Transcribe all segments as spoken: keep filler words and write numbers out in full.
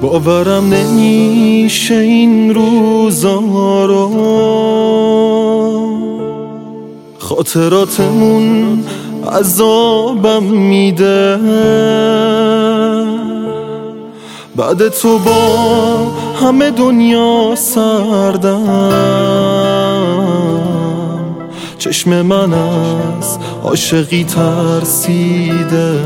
باورم نمیشه این روزا رو، خاطراتمون عذابم میده. بعد تو با همه دنیا سردم، چشم من از عاشقی ترسیده.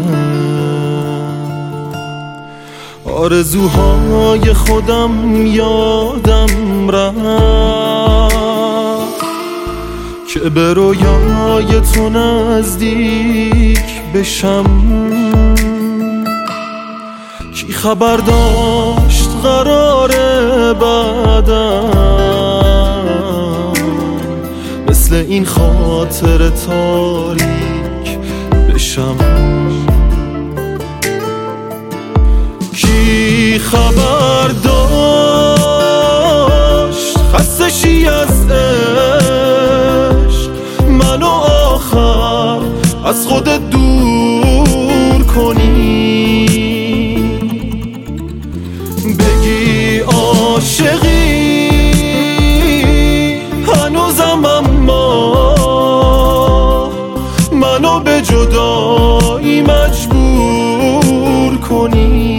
آرزوهای خودم یادم رفت که به رویای تو نزدیک بشم. کی خبر داشت قراره بعدم مثل این خاطر تاریک بشم. کی خبر داشت خسته شی از عشق، منو آخر از خودت دور کنی. بگی عاشقی هنوزم، اما منو به جدایی مجبور کنی.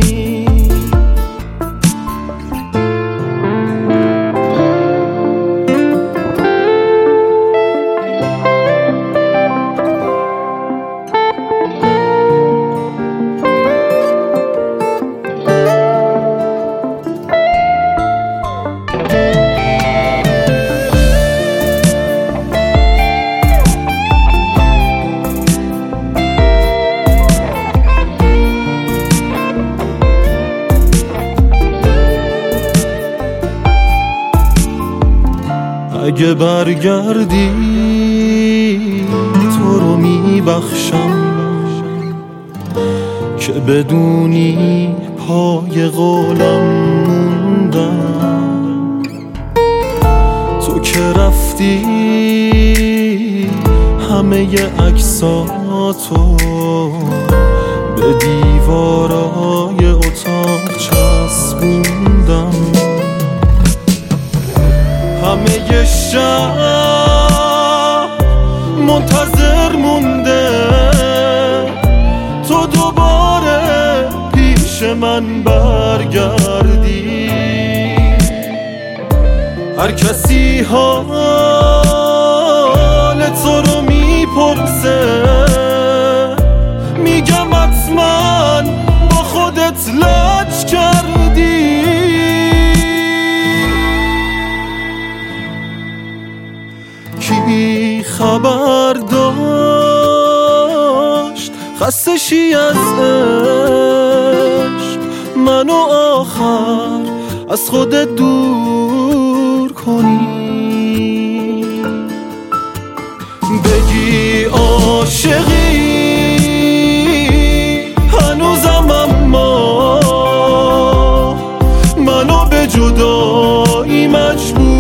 اگه برگردی تو رو میبخشم، که بدونی پای قولم موندم. تو که رفتی همه عکساتو به دیوارای اتاق چسبوندم. همه شب منتظر مونده تو دوباره پیش من برگردی. هر کسی حال تو رو میپرسه، میگم حتما با خودت لج کردی. کی خبر داشت خسته شی از عشق، منو آخر از خودت دور کنی. بگی عاشقی هنوزم، اما منو به جدایی مجبور